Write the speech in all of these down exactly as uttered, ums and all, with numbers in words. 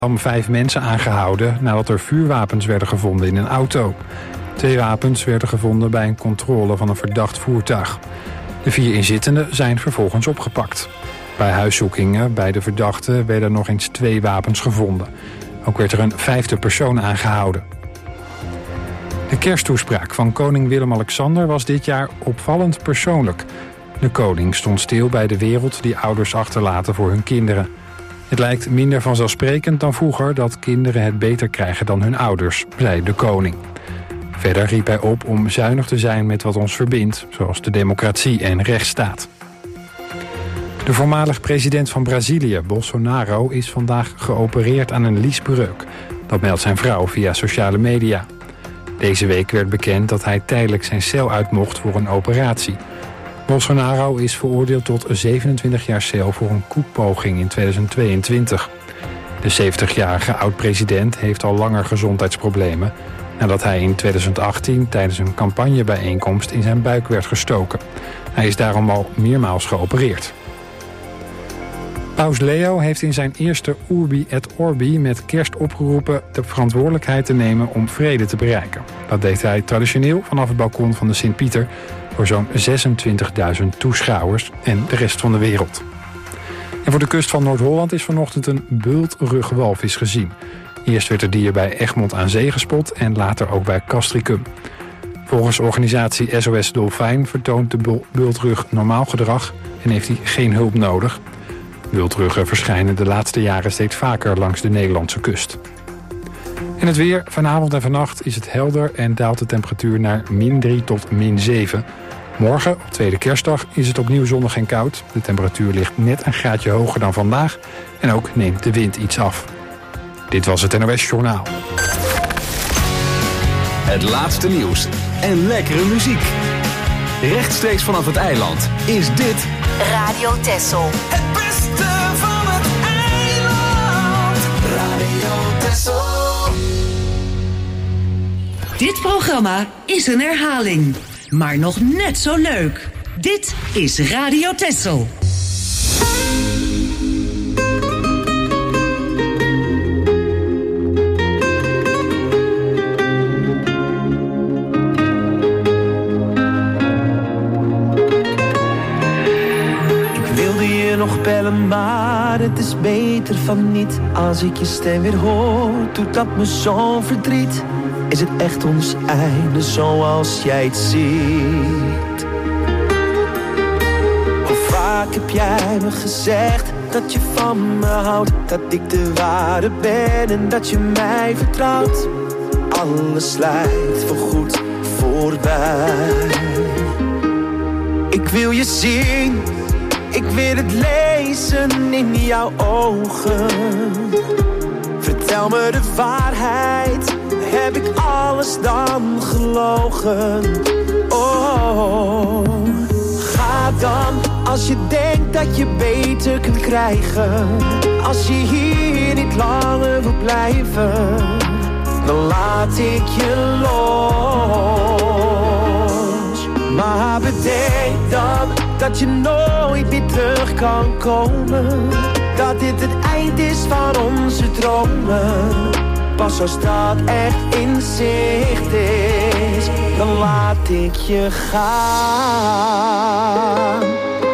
vijf mensen aangehouden nadat er vuurwapens werden gevonden in een auto. Twee wapens werden gevonden bij een controle van een verdacht voertuig. De vier inzittenden zijn vervolgens opgepakt. Bij huiszoekingen bij de verdachten werden nog eens twee wapens gevonden. Ook werd er een vijfde persoon aangehouden. De kersttoespraak van koning Willem-Alexander was dit jaar opvallend persoonlijk. De koning stond stil bij de wereld die ouders achterlaten voor hun kinderen. Het lijkt minder vanzelfsprekend dan vroeger dat kinderen het beter krijgen dan hun ouders, zei de koning. Verder riep hij op om zuinig te zijn met wat ons verbindt, zoals de democratie en rechtsstaat. De voormalig president van Brazilië, Bolsonaro, is vandaag geopereerd aan een liesbreuk. Dat meldt zijn vrouw via sociale media. Deze week werd bekend dat hij tijdelijk zijn cel uit mocht voor een operatie. Bolsonaro is veroordeeld tot zevenentwintig jaar cel voor een koepoging in tweeduizend tweeëntwintig. De zeventigjarige oud-president heeft al langer gezondheidsproblemen nadat hij in tweeduizend achttien tijdens een campagnebijeenkomst in zijn buik werd gestoken. Hij is daarom al meermaals geopereerd. Paus Leo heeft in zijn eerste Urbi et Orbi met kerst opgeroepen de verantwoordelijkheid te nemen om vrede te bereiken. Dat deed hij traditioneel vanaf het balkon van de Sint-Pieter voor zo'n zesentwintigduizend toeschouwers en de rest van de wereld. En voor de kust van Noord-Holland is vanochtend een bultrugwalvis gezien. Eerst werd het dier bij Egmond aan Zee gespot en later ook bij Castricum. Volgens organisatie S O S Dolfijn vertoont de bultrug normaal gedrag en heeft hij geen hulp nodig. Bultruggen verschijnen de laatste jaren steeds vaker langs de Nederlandse kust. En het weer. Vanavond en vannacht is het helder en daalt de temperatuur naar min drie tot min zeven. Morgen, op tweede kerstdag, is het opnieuw zonnig en koud. De temperatuur ligt net een graadje hoger dan vandaag en ook neemt de wind iets af. Dit was het N O S Journaal. Het laatste nieuws en lekkere muziek. Rechtstreeks vanaf het eiland is dit Radio Texel. Het beste van het eiland. Radio Texel. Dit programma is een herhaling, maar nog net zo leuk. Dit is Radio Texel. Nog bellen, maar het is beter van niet. Als ik je stem weer hoor, doet dat me zo'n verdriet. Is het echt ons einde zoals jij het ziet? Hoe vaak heb jij me gezegd dat je van me houdt, dat ik de ware ben en dat je mij vertrouwt. Alles lijkt voorgoed voorbij. Ik wil je zien, ik wil het lezen in jouw ogen. Vertel me de waarheid, heb ik alles dan gelogen? Oh, ga dan als je denkt dat je beter kunt krijgen. Als je hier niet langer wil blijven, dan laat ik je los. Maar bedenk dan dat je nooit meer terug kan komen. Dat dit het eind is van onze dromen. Pas als dat echt in zicht is, dan laat ik je gaan.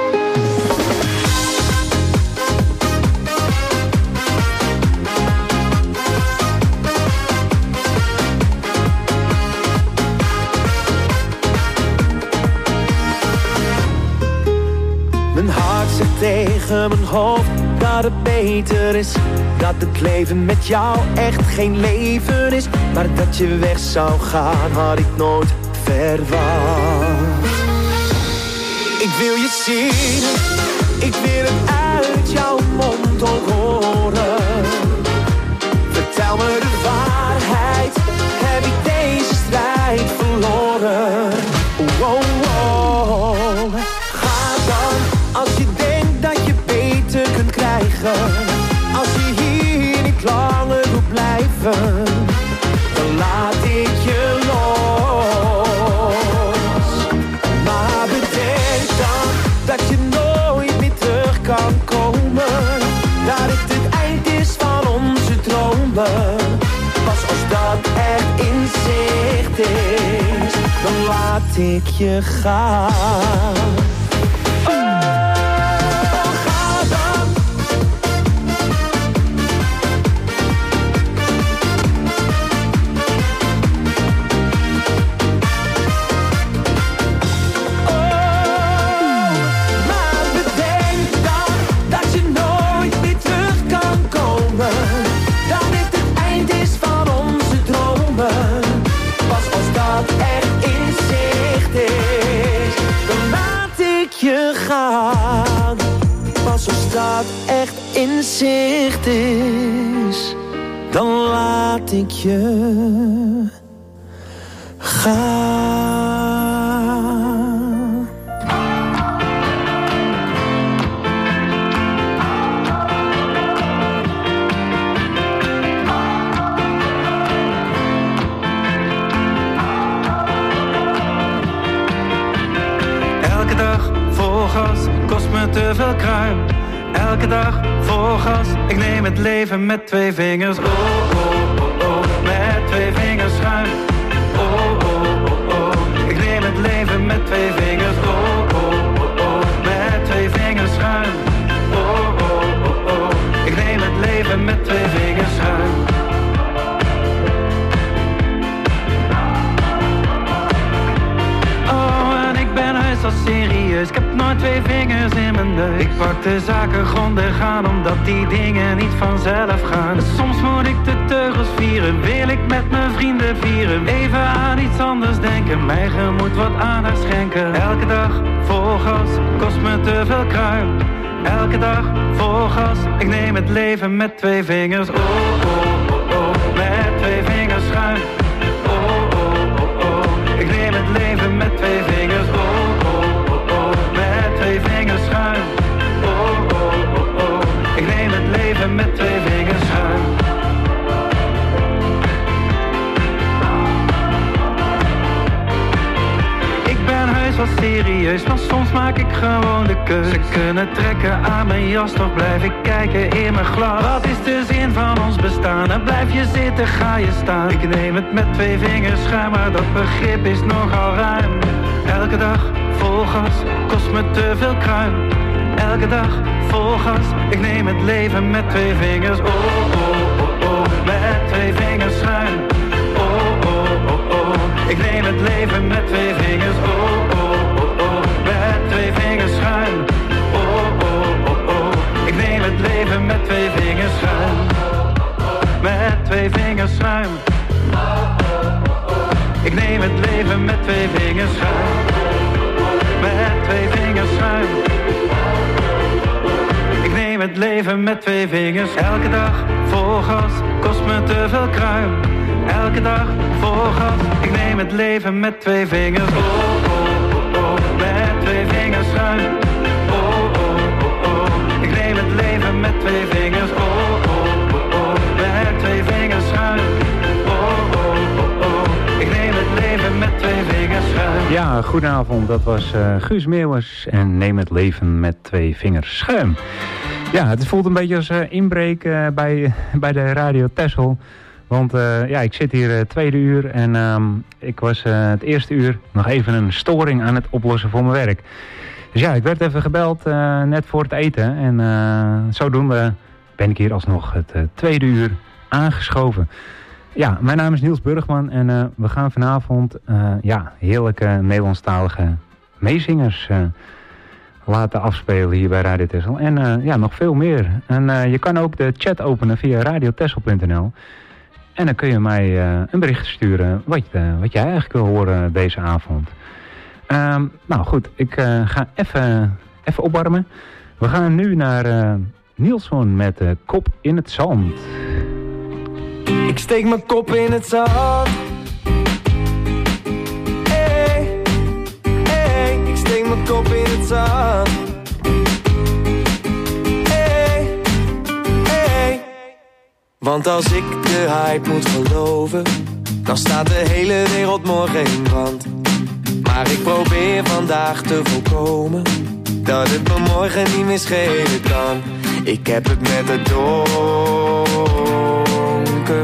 Mijn hart zegt tegen mijn hoofd dat het beter is. Dat het leven met jou echt geen leven is. Maar dat je weg zou gaan had ik nooit verwacht. Ik wil je zien, ik wil het uit jouw mond ook horen. Vertel me de waarheid, heb ik deze strijd verloren? Oh, oh, oh. Ga dan als je denkt dat je beter kunt krijgen. Als je hier niet langer wil blijven, dan laat ik je los. Maar bedenk dan dat je nooit meer terug kan komen. Dat het het eind is van onze droom. komen. Pas als dat echt in zicht is, dan laat ik je gaan. Pas als dat echt in zicht is, dan laat ik je gaan. Elke dag vol gas, kost me te veel kruim. Elke dag vol gas, ik neem het leven met twee vingers. Oh, oh, oh, oh, met twee vingers schuin. Oh, oh, oh, oh, ik neem het leven met twee vingers. Oh, oh, oh, oh, met twee vingers schuin. Oh, oh, oh, oh, ik neem het leven met twee vingers schuin. Al serieus, ik heb nooit twee vingers in mijn neus. Ik pak de zaken grondig aan, omdat die dingen niet vanzelf gaan. Soms moet ik de teugels vieren, wil ik met mijn vrienden vieren. Even aan iets anders denken, mijn gemoed wat aandacht schenken. Elke dag vol gas, kost me te veel kruim. Elke dag vol gas, ik neem het leven met twee vingers. Oh, oh, oh, oh, met twee vingers schuin. Oh, oh, oh, oh, ik neem het leven met twee vingers. Oh, vingers schuin. Oh, oh, oh, oh, ik neem het leven met twee vingers schuin. Ik ben heus wel serieus, maar soms maak ik gewoon de keus. Ze kunnen trekken aan mijn jas, toch blijf ik kijken in mijn glas. Wat is de zin van ons bestaan? En blijf je zitten, ga je staan. Ik neem het met twee vingers schuin, maar dat begrip is nogal ruim. Elke dag vol gas, kost me te veel kruim. Elke dag vol gas, ik neem het leven met twee vingers. Oh, oh, oh, oh, met twee vingers schuin. Oh, oh, oh, oh, ik neem het leven met twee vingers. Oh, oh, oh, oh, met twee vingers schuin. Oh, oh, oh, oh, ik neem het leven met twee vingers schuin. Met twee vingers schuin. Ik neem het leven met twee vingers schuin. Met twee vingers schuin. Ik neem het leven met twee vingers. Elke dag vol gas, kost me te veel kruim. Elke dag vol gas, ik neem het leven met twee vingers. Oh, oh, oh, oh, met twee vingers schuin. Oh, oh, oh, oh, ik neem het leven met twee vingers. Oh, oh, oh, oh, met twee vingers schuin. Oh, oh, oh, oh, ik neem het leven met twee vingers schuin. Ja, goedenavond. Dat was uh, Guus Meeuwers en Neem het leven met twee vingers schuim. Ja, het voelt een beetje als uh, inbreek uh, bij, bij de Radio Texel. Want uh, ja, ik zit hier uh, tweede uur en um, ik was uh, het eerste uur nog even een storing aan het oplossen voor mijn werk. Dus ja, ik werd even gebeld uh, net voor het eten en uh, zodoende ben ik hier alsnog het uh, tweede uur aangeschoven. Ja, mijn naam is Niels Burgman en uh, we gaan vanavond uh, ja, heerlijke Nederlandstalige meezingers uh, laten afspelen hier bij Radio Texel. En uh, ja, nog veel meer. En uh, je kan ook de chat openen via radio texel punt n l. En dan kun je mij uh, een bericht sturen wat, uh, wat jij eigenlijk wil horen deze avond. Um, nou goed, ik uh, ga even, even opwarmen. We gaan nu naar uh, Nielson met uh, Kop in het Zand. Ik steek mijn kop in het zand. Hey, hey, ik steek mijn kop in het zand. Hey, hey. Want als ik de hype moet geloven, dan staat de hele wereld morgen in brand. Maar ik probeer vandaag te voorkomen dat het me morgen niet meer schelen kan. Ik heb het met het donker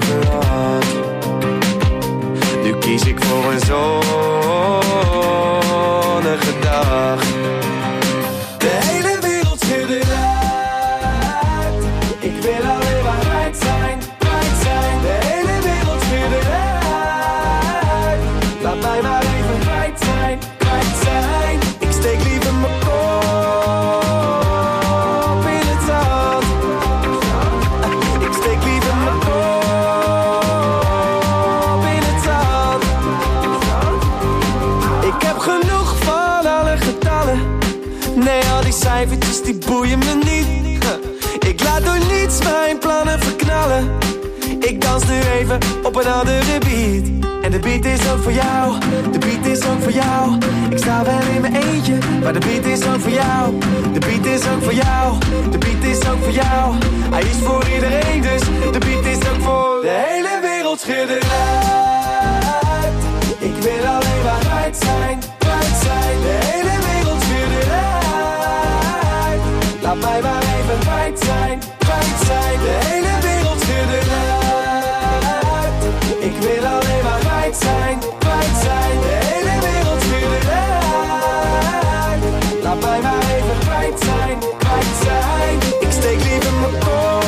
Ik dans nu even op een andere beat. En de beat is ook voor jou, de beat is ook voor jou. Ik sta wel in mijn eentje, maar de beat is ook voor jou. De beat is ook voor jou, de beat is ook voor jou. Hij is voor iedereen, dus de beat is ook voor de hele wereld. Schud eruit. Ik wil alleen maar kwijt zijn, kwijt zijn. De hele wereld schud eruit. Laat mij maar even kwijt zijn, kwijt zijn. De hele wereld schud eruit. Ik wil alleen maar kwijt zijn, kwijt zijn. De hele wereld schud eruit. Laat mij maar even kwijt zijn, kwijt zijn. Ik steek liever mijn kop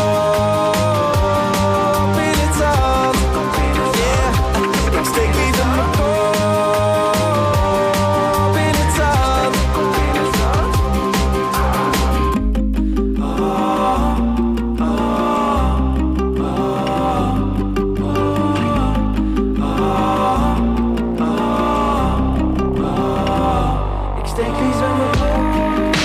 in het zand. Yeah, ik steek liever mijn kop in het zand. Ik steek liever mijn kop in het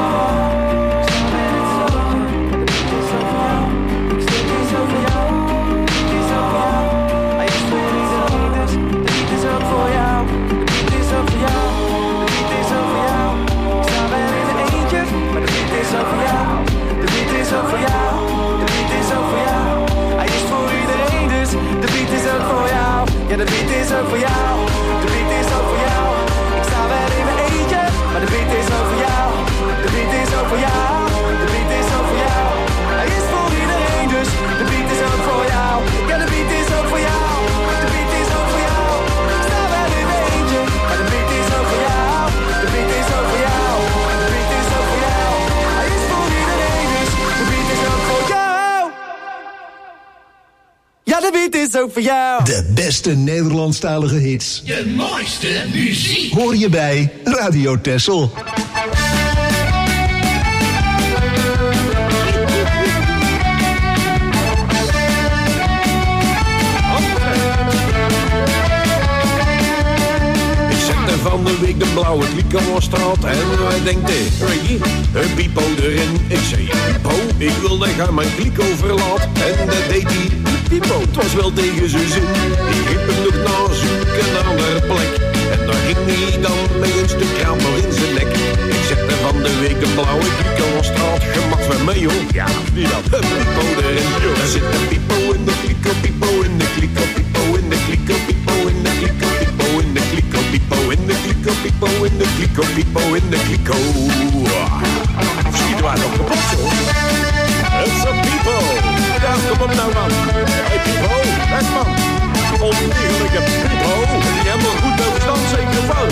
zand. De beat is ook voor jou. Ik steek liever voor jou. De beat is ook voor jou. Hij is voor iedereen, dus de beat is ook voor jou. De beat is ook voor jou. De beat is ook voor jou. Ik sta wel in mijn eentje, maar de beat is ook voor jou. De beat is ook voor jou. De beat is ook voor jou. Hij is voor iedereen, dus de beat is ook voor jou. Ja, de beat is ook voor jou. De beat is ook voor jou. Ik sta wel in mijn eentje, maar de beat is ook voor jou. De beat is ook voor jou. De beat is ook voor jou. Hij is voor iedereen, dus de beat is ook voor jou. Ja, de beat is ook voor jou. De beat is ook voor jou. Ik sta wel in mijn eentje, maar de beat is ook voor jou. De beat is ook voor jou. De beat is ook voor jou. Hij is voor iedereen, dus de beat is ook voor jou. Ja, de beat is ook voor jou. De beste Nederlandstalige hits De mooiste muziek. hoor je bij Radio Texel. Ik zette van de week de blauwe kliko op straat en wij denkt, Reggie, een pipo erin. Ik zei, pipo, ik wil dat gaan mijn kliko verlaat. En dat deed hij, pipo, het was wel tegen zijn zin. Ik riep hem nog na, zoeken naar de plek. En daar ging hij dan met een stuk kraan door in zijn nek. Ik zette van de week de blauwe kliko op straat. Gemak van mij, hoor. Ja, wie dat? Een pipo erin. Daar zit een pipo in de kliko, pipo in de kliko, pipo in de kliko, pipo in de kliko, pipo in de kliko, pipo in de kliko, pipo in de kliko, pipo in de kliko. Schieten wij nog kapot, hoor. It's a pipo. Ja, kom op nou, man. Hey, pipo, weg, man. Ondegelijke pipo. Die helemaal goed over stand, zeker fout.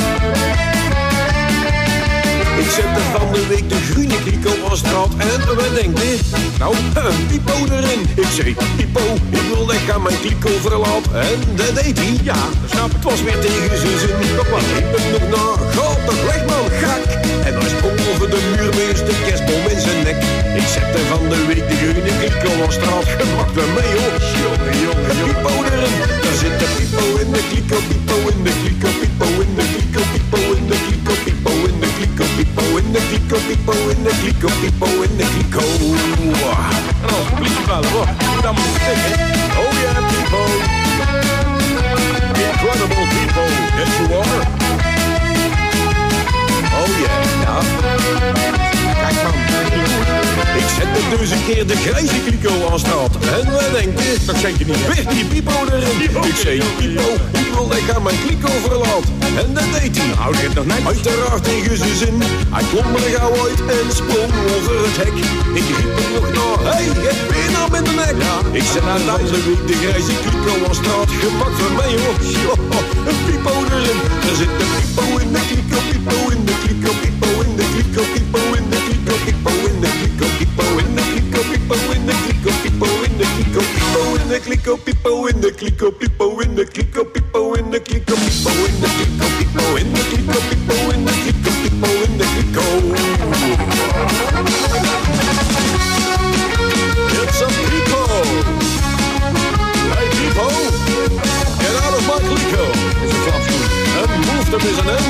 Ik zette van de week de groene kliko op straat en we denken, nou, een pipo erin. Ik zei, pipo, ik wil dat gaan mijn kliko verlaat. En dat deed hij, ja, snap, het was weer tegen zijn zin. Toch wat, ik ben nog na, gaat toch weg, man, gak. En hij sprong over de muur met een stuk kerstboom in zijn nek. Ik zette van de week de groene kliko op straat, gemak weer mee, hoor. Jongen, jongen, pipo erin. Daar zit de pipo in de kliko, pipo in de kliko, pipo in de kliko, pipo in de kliko, pipo in de kliko, pipo in de kliko, pipo in de kliko, pipo in de kliko. En als politie bellen, hoor. Dan moet ik zeggen, oh yeah, pipo. Incredible people, yes you are. Oh yeah, ja. Kijk man, ik zette dus een keer de grijze kliko aan straat. En we denken, dat zeg je niet, weer die pipo erin. Ik zei, pipo, ik wil dat gaan mijn kliko verlaat. En dat deed hij. Nou, dit nog net. Uiteraard tegen zijn zin. Hij klom er gauw uit en sprong over het hek. Ik riep hem nog na, hey, heb je nou met de nek? Ja, ik zet aan deze week de grijze kliko aan straat. Gepakt van mij, hoor. Een pipo erin. Er zit een pipo in de kliko, pipo in de kliko, pipo in de kliko, pipo in de kliko, pipo in de kliko, pipo in de kliko, pipo in de kliko, pipo in de kliko, pipo in de kliko, pipo in de kliko, pipo in de kliko, pipo in de kliko, pipo in de kliko, pipo in de kliko, pipo in de kliko, pipo in de kliko. It's a pipo. Hey pipo, get out of my kliko. Is een klapschoen. And move them is an end.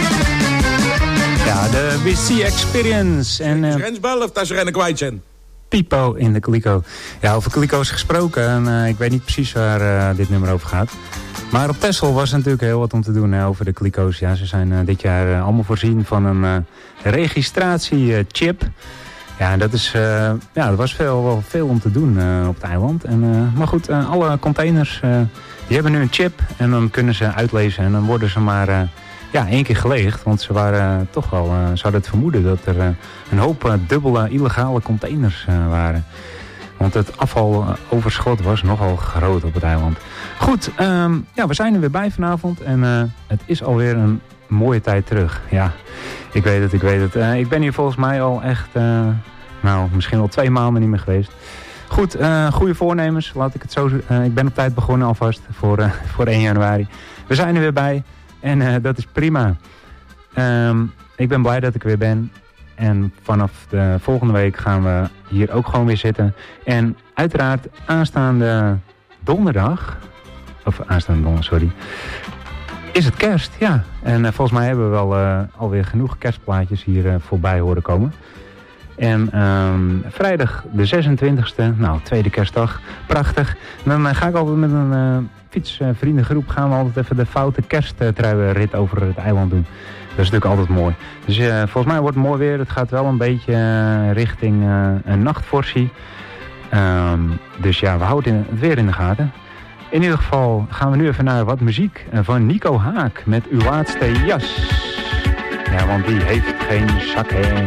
Ja, de W C Experience. En, uh... Rens bellen of dat ze rennen kwijt zijn. Pipo in de Kliko. Ja, over Kliko's gesproken. En, uh, ik weet niet precies waar uh, dit nummer over gaat. Maar op Texel was er natuurlijk heel wat om te doen hè, over de Kliko's. Ja, ze zijn uh, dit jaar uh, allemaal voorzien van een uh, registratiechip. Uh, ja, en dat is, uh, ja, er was veel, wel veel om te doen uh, op het eiland. En, uh, maar goed, uh, alle containers uh, die hebben nu een chip. En dan kunnen ze uitlezen en dan worden ze maar... Uh, Ja, één keer geleegd, want ze waren uh, toch wel, uh, ze hadden het vermoeden dat er uh, een hoop uh, dubbele illegale containers uh, waren. Want het afvaloverschot was nogal groot op het eiland. Goed, um, ja, we zijn er weer bij vanavond en uh, het is alweer een mooie tijd terug. Ja, ik weet het, ik weet het. Uh, ik ben hier volgens mij al echt, uh, nou, misschien al twee maanden niet meer geweest. Goed, uh, goede voornemens, laat ik het zo uh, ik ben op tijd begonnen alvast voor, uh, voor één januari. We zijn er weer bij. En uh, dat is prima. Um, ik ben blij dat ik weer ben. En vanaf de volgende week gaan we hier ook gewoon weer zitten. En uiteraard aanstaande donderdag... Of aanstaande donderdag, sorry. Is het kerst, ja. En uh, volgens mij hebben we wel uh, alweer genoeg kerstplaatjes hier uh, voorbij horen komen. En um, vrijdag de zesentwintigste, nou, tweede kerstdag. Prachtig. En dan uh, ga ik altijd met een... Uh, fietsvriendengroep gaan we altijd even de foute kersttruienrit over het eiland doen. Dat is natuurlijk altijd mooi. Dus uh, volgens mij wordt het mooi weer. Het gaat wel een beetje uh, richting uh, een nachtvorsie. Um, dus ja, we houden het weer in de gaten. In ieder geval gaan we nu even naar wat muziek van Nico Haak met Uw Laatste Jas. Ja, want die heeft geen zakken.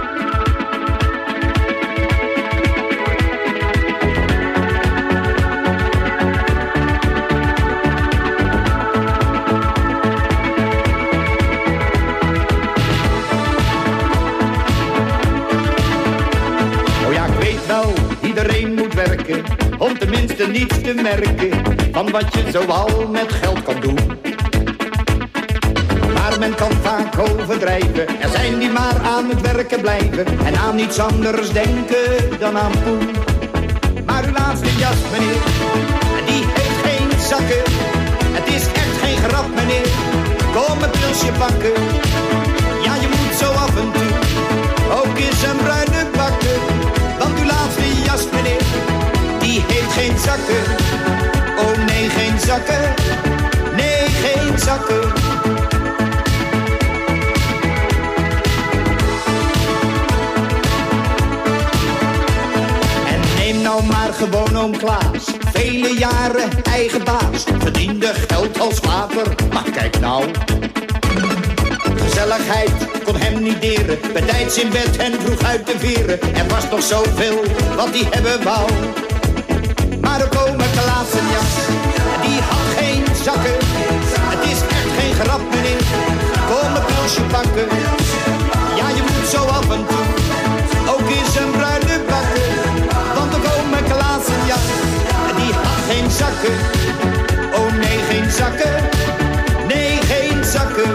Iedereen moet werken, om tenminste niets te merken van wat je zoal met geld kan doen. Maar men kan vaak overdrijven, er zijn die maar aan het werken blijven en aan niets anders denken dan aan poen. Maar uw laatste jas, meneer, die heeft geen zakken. Het is echt geen grap, meneer, kom een pilsje pakken. Ja, je moet zo af en toe ook eens een bruine bakken. Want uw laatste jas, meneer, die heeft geen zakken. Oh nee, geen zakken. Nee, geen zakken. En neem nou maar gewoon oom Klaas. Vele jaren eigen baas. Verdiende geld als water. Maar kijk nou. Gezelligheid kon hem niet deren. Betijds in bed en vroeg uit de veren. Er was nog zoveel wat hij hebben wou. Maar ook ome Klaas zijn jas, die had geen zakken. Het is echt geen grap, meneer, kom een pilsje pakken. Ja, je moet zo af en toe ook eens een bruine bakken. Want ook ome Klaas zijn jas, die had geen zakken. Oh nee, geen zakken. Nee, geen zakken.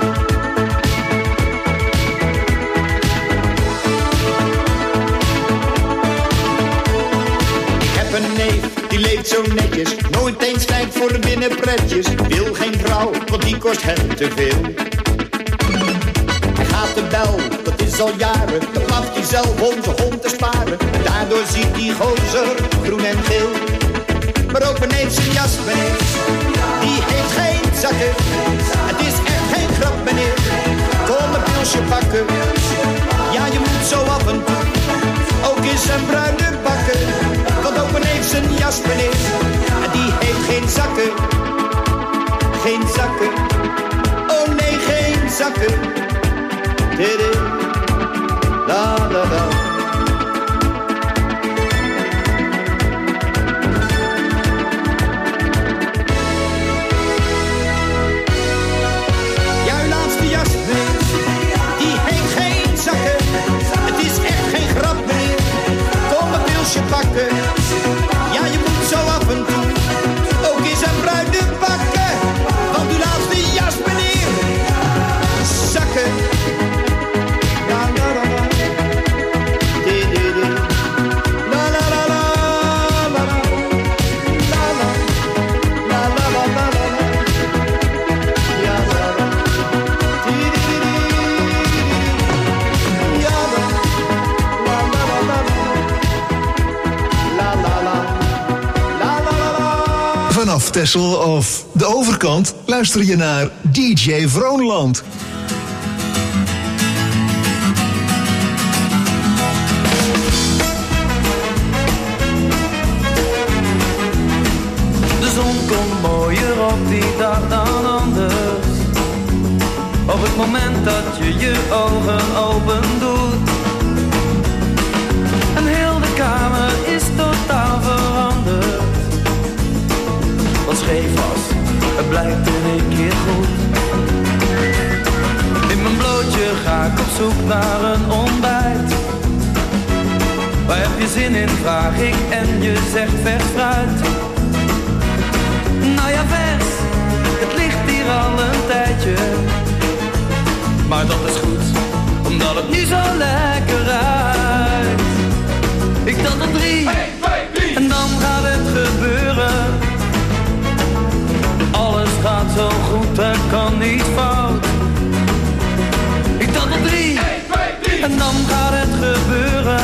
Een neef, die leeft zo netjes, nooit eens kijkt voor de binnenpretjes. Wil geen vrouw, want die kost hem te veel. Hij gaat de bel, dat is al jaren, dan blaft hij zelf om zijn hond te sparen. En daardoor ziet die gozer groen en geel. Maar ook mijn neef zijn jas, meneer, die heeft geen zakken. Het is echt geen grap, meneer, kom een pilsje pakken. Ja, je moet zo af en toe ook eens een bruine bakken. Want ook mijn neef zijn jas, meneer, die heeft geen zakken. Geen zakken. Oh nee, geen zakken. Dede, la la la. Jouw laatste jas, meneer, die heeft geen zakken. Het is echt geen grap, meneer, kom een pilsje pakken. Ja, je moet zo af en toe ook eens een bruine pakken. Want uw laatste jas, meneer, zakken. La, la, la, la. Vanaf Texel of de overkant luister je naar D J Vroonland. De zon komt mooier op die dag dan anders. Op het moment dat je je ogen open doet. En heel de kamer is totaal veranderd. Wat scheef was, het blijkt in één keer goed. In mijn blootje ga ik op zoek naar een ontbijt. Waar heb je zin in, vraag ik en je zegt vers fruit. Nou ja, vers, het ligt hier al een tijdje. Maar dat is goed, omdat het nu zo lekker ruikt. Ik tel tot drie, een, twee, drie, en dan gaat het gebeuren. Alles gaat zo goed, er kan niet fout. Ik tel tot drie, een, twee, drie, en dan gaat het gebeuren.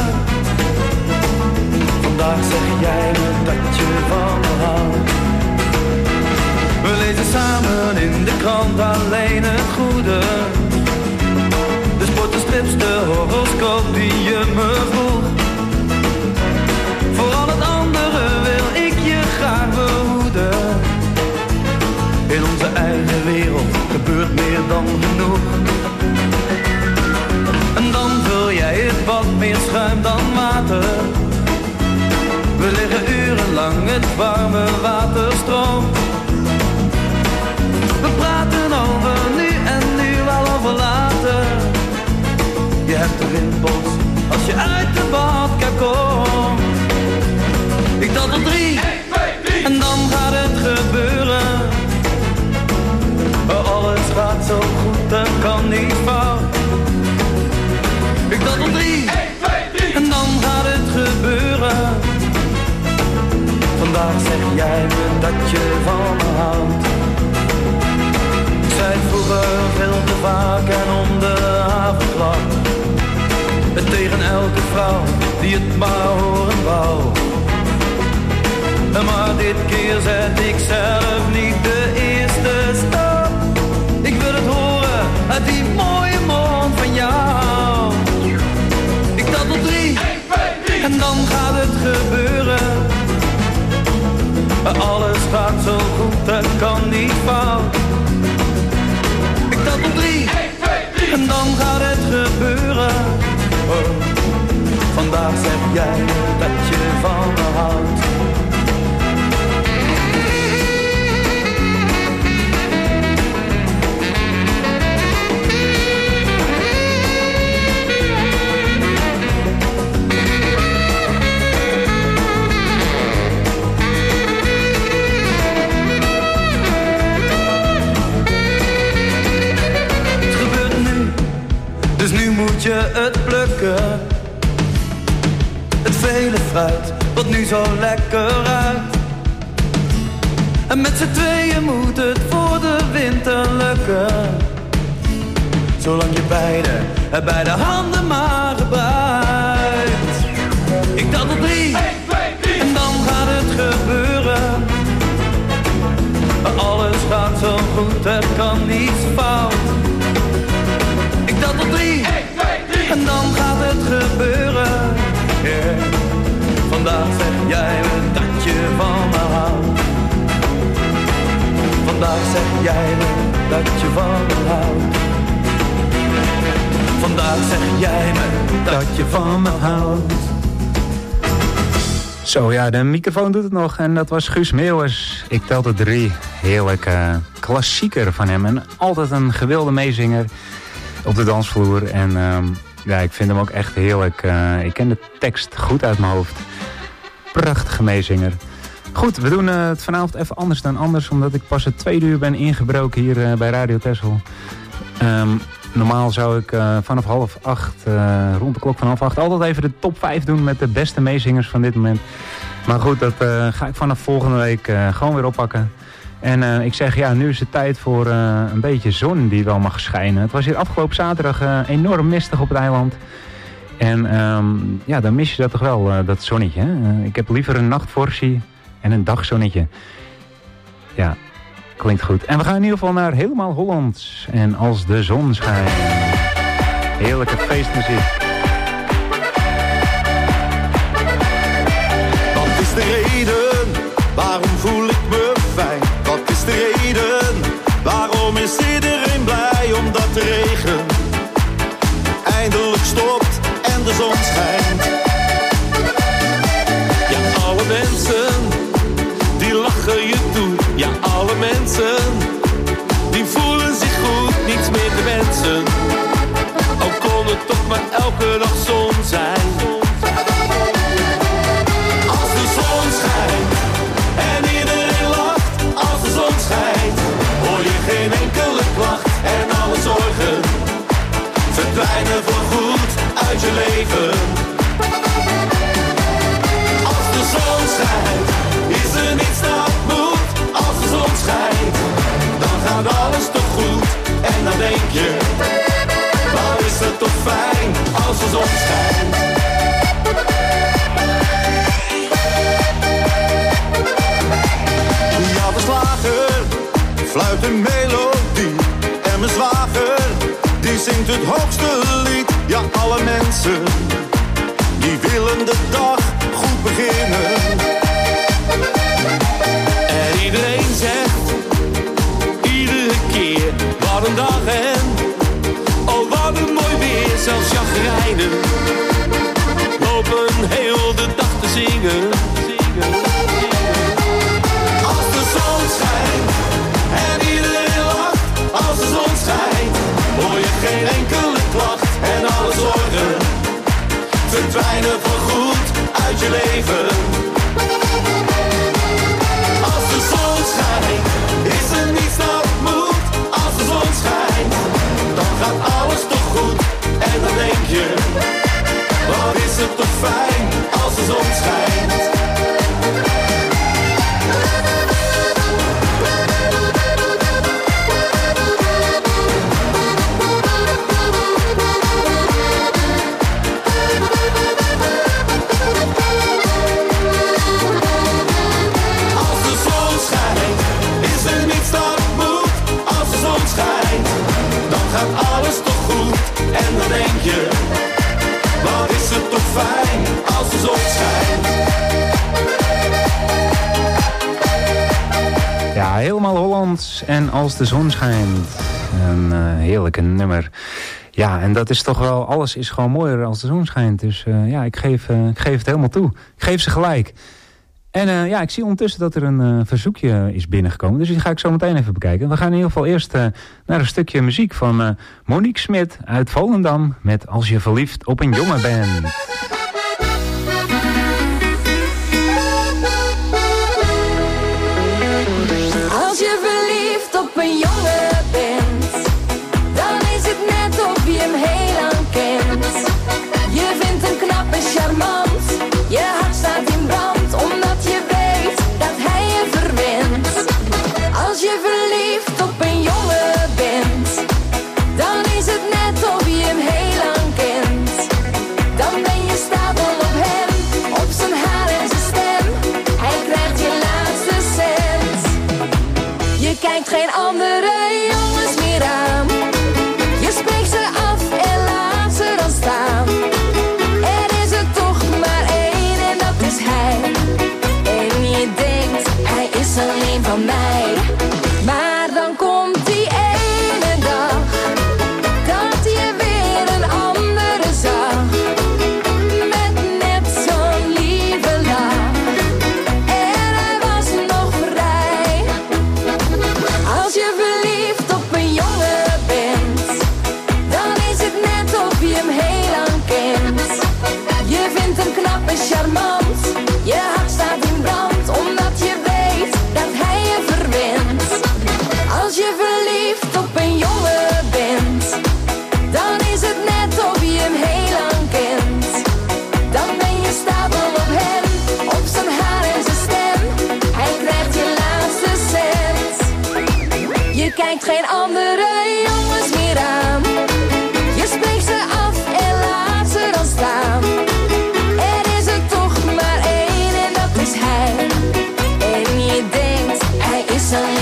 Vandaag zeg jij me dat je van me houdt. We lezen samen in de krant alleen het goede. De sport, de strips, de horoscoop die je me vroeg. Voor al het andere wil ik je graag behoeden. In onze eigen wereld gebeurt meer dan genoeg. En dan vul jij het wat meer schuim dan water. We liggen urenlang, het warme water stroomt. We praten over nu en nu wel over later. Je hebt de rimpels als je uit de badkamer komt. Ik tel tot drie, een, twee, drie, en dan gaat het gebeuren. Alles gaat zo goed, er kan niet fout. Ik tel tot drie, een, twee, drie, en dan gaat het gebeuren. Vandaag zeg jij me dat je van me houdt. Ik zei het vroeger veel te vaak en om de havenklap. En tegen elke vrouw die het maar horen wou. Maar dit keer zet ik zelf niet de eerste stap. Ik wil het horen uit die mooie mond van jou. Ik tel tot drie, een, twee, drie, en dan gaat het gebeuren. Alles gaat zo goed, het kan niet fout. Ik tel tot drie, een, twee, drie, en dan gaat het gebeuren. Oh, vandaag zeg jij dat je van me houdt. Dus nu moet je het plukken. Het vele fruit, wat nu zo lekker ruikt. En met z'n tweeën moet het voor de winter lukken. Zolang je beide, beide handen maar gebruikt. Ik tel tot drie, een, twee, drie, en dan gaat het gebeuren. Alles gaat zo goed, er kan niets fout. Ik tel tot drie, een, twee, drie, en dan gaat het gebeuren. Yeah. Vandaag zeg jij me dat je van me houdt. Vandaag zeg jij me dat je van me houdt. Vandaag zeg jij me dat je van me houdt. Zo ja, de microfoon doet het nog en dat was Guus Meeuwers. Ik tel tot drie. Heerlijk uh, klassieker van hem en altijd een gewilde meezinger op de dansvloer. En um, ja, ik vind hem ook echt heerlijk. Uh, ik ken de tekst goed uit mijn hoofd. Prachtige meezinger. Goed, we doen uh, het vanavond even anders dan anders, omdat ik pas het tweede uur ben ingebroken hier uh, bij Radio Texel. Um, normaal zou ik uh, vanaf half acht, uh, rond de klok van half acht, altijd even de top vijf doen met de beste meezingers van dit moment. Maar goed, dat uh, ga ik vanaf volgende week uh, gewoon weer oppakken. En uh, ik zeg, ja, nu is het tijd voor uh, een beetje zon die wel mag schijnen. Het was hier afgelopen zaterdag uh, enorm mistig op het eiland. En um, ja, dan mis je dat toch wel, uh, dat zonnetje. Hè? Uh, ik heb liever een nachtvorsie en een dagzonnetje. Ja, klinkt goed. En we gaan in ieder geval naar Helemaal Hollands. En Als de Zon Schijnt. Heerlijke feestmuziek. Wat is de reden? Waarom voel ik me fijn? Wat is de reden? Waarom is iedereen blij? Omdat de regen eindelijk stopt en de zon schijnt. Ja, alle mensen die lachen je toe. Ja, alle mensen die voelen zich goed, niets meer te wensen. Ook kon het toch maar elke dag zon zijn. Als de zon schijnt en iedereen lacht. Als de zon schijnt hoor je geen enkele klacht. En alle zorgen verdwijnen voorgoed uit je leven. Als de zon schijnt is er niets dat moet. Als de zon schijnt dan gaat alles toch goed. En dan denk je, wat is het toch fijn als de zon schijnt. Ja, de slager fluit een melodie. En mijn zwager, die zingt het hoogste lied. Ja, alle mensen, die willen de dag goed beginnen. En iedereen zegt, iedere keer, wat een dag en oh, wat een mooi weer. Zelfs chagrijnen lopen heel de dag te zingen. Als de zon schijnt en iedereen lacht. Als de zon schijnt hoor je geen enkele klacht. En alle zorgen verdwijnen voorgoed uit je leven. Als de zon schijnt is er niets dat moet. Als de zon schijnt dan gaat alles toch goed. En dan denk je, wat is het toch fijn als de zon schijnt. Als de zon schijnt is er niets dat moet. Als de zon schijnt dan gaat alles toch goed. En dan denk je, wat is het toch fijn als de zon schijnt. Ja, Helemaal Hollands en Als de Zon Schijnt. Een uh, heerlijke nummer. Ja, en dat is toch wel, alles is gewoon mooier als de zon schijnt. Dus uh, ja, ik geef, uh, ik geef het helemaal toe. Ik geef ze gelijk. En uh, ja, ik zie ondertussen dat er een uh, verzoekje is binnengekomen. Dus die ga ik zo meteen even bekijken. We gaan in ieder geval eerst uh, naar een stukje muziek van uh, Monique Smit uit Volendam. Met Als je verliefd op een jongen bent. Als je verliefd op een jongen bent, dan is het net of je hem heel lang kent. Je vindt hem knap en charmant, je hart staat in brand, omdat je weet dat hij je verwint. Als je verliefd op een jongen bent, dan is het net of je hem heel lang kent. Dan ben je stapel op hem, op zijn haar en zijn stem. Hij krijgt je laatste cent. Je kijkt geen andere jongens meer aan. Je spreekt ze af en laat ze dan staan. Er is er toch maar één en dat is hij. En je denkt, hij is alleen van mij. Maar dan komt die ene dag dat je weer een andere zag. Met net zo'n lieve lach. En hij was nog vrij. Als je verliefd op een jongen bent, dan is het net of je hem heel lang kent. Je vindt hem knap en charmant, je hart staat in brand, omdat je weet dat hij je verwint. Als je verliefd op een jongen bent, dan is het net of je hem heel lang kent. Dan ben je stapel op hem, op zijn haar en zijn stem. Hij krijgt je laatste cent. Je kijkt geen andere jongens meer aan. Je spreekt ze af en laat ze dan staan. Er is er toch maar één en dat is hij. En je denkt, hij is alleen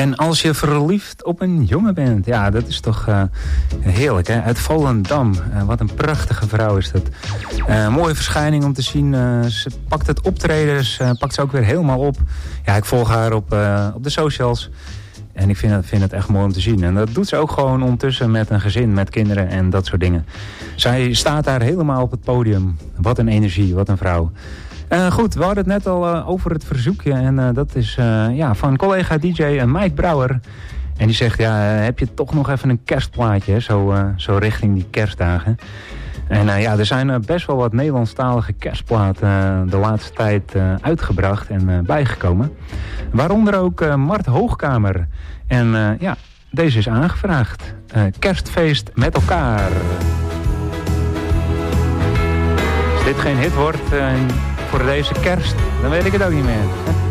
En als je verliefd op een jongen bent, ja, dat is toch uh, heerlijk, hè? Uit Volendam, uh, wat een prachtige vrouw is dat. Uh, mooie verschijning om te zien. Uh, ze pakt het optredens, uh, pakt ze ook weer helemaal op. Ja, ik volg haar op, uh, op de socials. En ik vind het, vind het echt mooi om te zien. En dat doet ze ook gewoon ondertussen met een gezin, met kinderen en dat soort dingen. Zij staat daar helemaal op het podium. Wat een energie, wat een vrouw. Uh, goed, we hadden het net al uh, over het verzoekje. En uh, dat is uh, ja, van collega D J uh, Mike Brouwer. En die zegt, ja, uh, heb je toch nog even een kerstplaatje? Hè? Zo, uh, zo richting die kerstdagen. En uh, ja, er zijn uh, best wel wat Nederlandstalige kerstplaten uh, de laatste tijd uh, uitgebracht en uh, bijgekomen. Waaronder ook uh, Mart Hoogkamer. En uh, ja, deze is aangevraagd. Uh, kerstfeest met elkaar. Als dit geen hit wordt uh, voor deze kerst, dan weet ik het ook niet meer.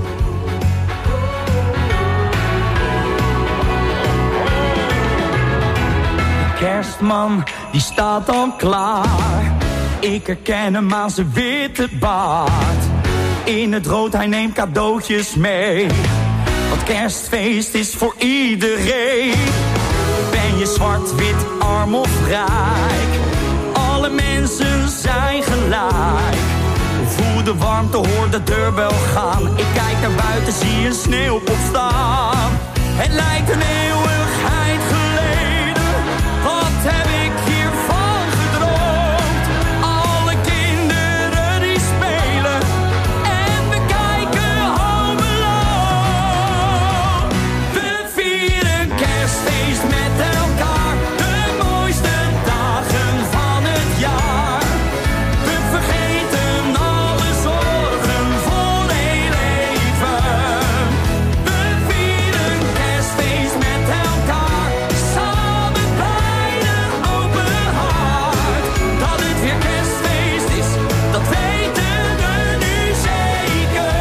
Kerstman, die staat al klaar. Ik herken hem aan zijn witte baard. In het rood, hij neemt cadeautjes mee. Want kerstfeest is voor iedereen. Ben je zwart, wit, arm of rijk? Alle mensen zijn gelijk. Voel de warmte, hoor de deurbel gaan. Ik kijk naar buiten, zie een sneeuwpop staan. Het lijkt een eeuwigheid geleden. Wat heb ik hiervan gedroomd? Alle kinderen die spelen en we kijken Home Alone. We vieren kerstfeest met elkaar, de mooiste dagen van het jaar. We vergeten alle zorgen voor heel even. We vieren kerstfeest met elkaar, samen bij de open hart. Dat het weer kerstfeest is, dat weten we nu zeker.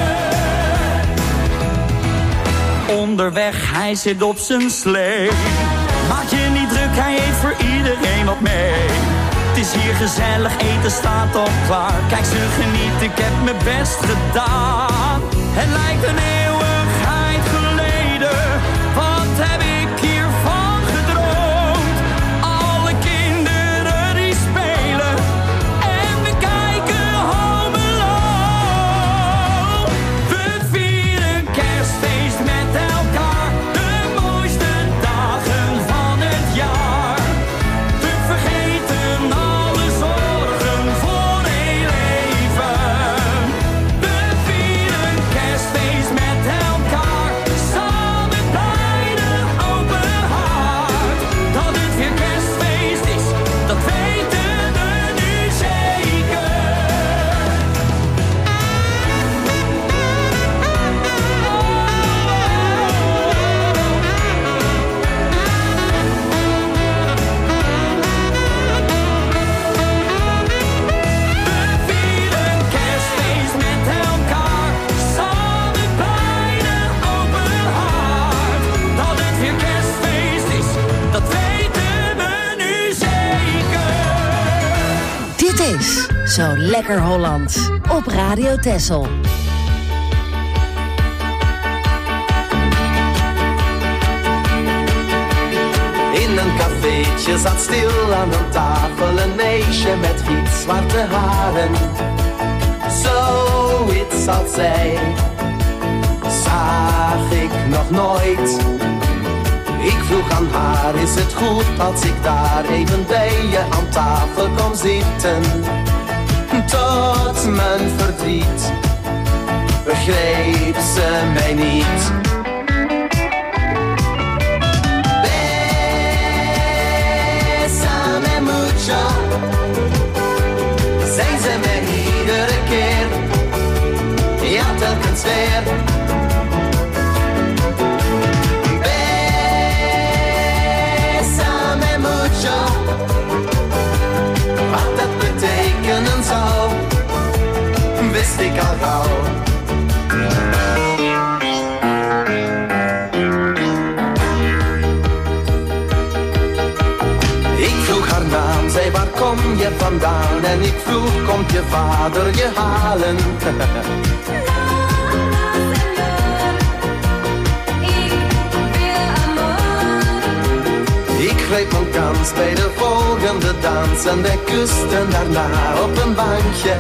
Onderweg, hij zit op zijn slee. Maak je niet druk, hij heeft voor iedereen wat mee. Het is hier gezellig, eten staat al klaar. Kijk, ze genieten, ik heb mijn best gedaan. Het lijkt een eeuwigheid geleden. Wat heb ik hiervan gedroomd? Alle kinderen die spelen en we kijken Home Alone. We vieren kerstfeest met elkaar, de mooiste dagen van het jaar. We vergeten alle zorgen voor heel even. We vieren kerstfeest met elkaar, samen bij de open hart. Dat het weer kerstfeest is, dat weten we nu zeker. We vieren kerstfeest met elkaar, samen bij de open hart. Dat het weer kerstfeest is, dat weten we nu zeker. Dit is Zo Lekker Hollands op Radio Texel. In een cafeetje zat stil aan een tafel een meisje met gitzwarte haren. Zoiets als zij zag ik nog nooit. Ik vroeg aan haar, is het goed als ik daar even bij je aan tafel kom zitten? Tot mijn verdriet begreep ze mij niet. Bésame mucho, zei ze mij iedere keer, ja telkens weer. Bésame mucho, wat dat betekenen zou, wist ik al gauw. Ik vroeg haar naam, zei waar kom je vandaan? En ik vroeg, komt je vader je halen? Ik wil greep mijn kans bij de volgende dans en wij kusten daarna op een bankje.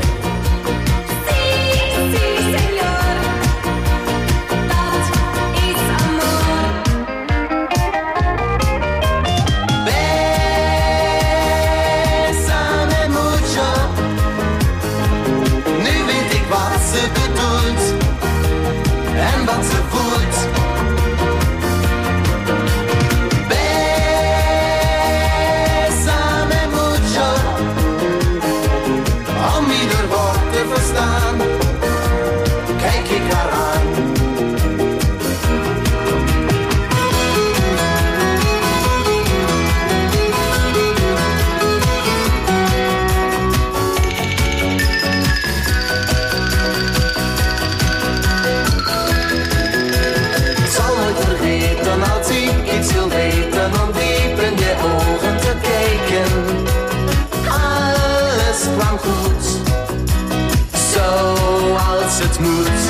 Het moet.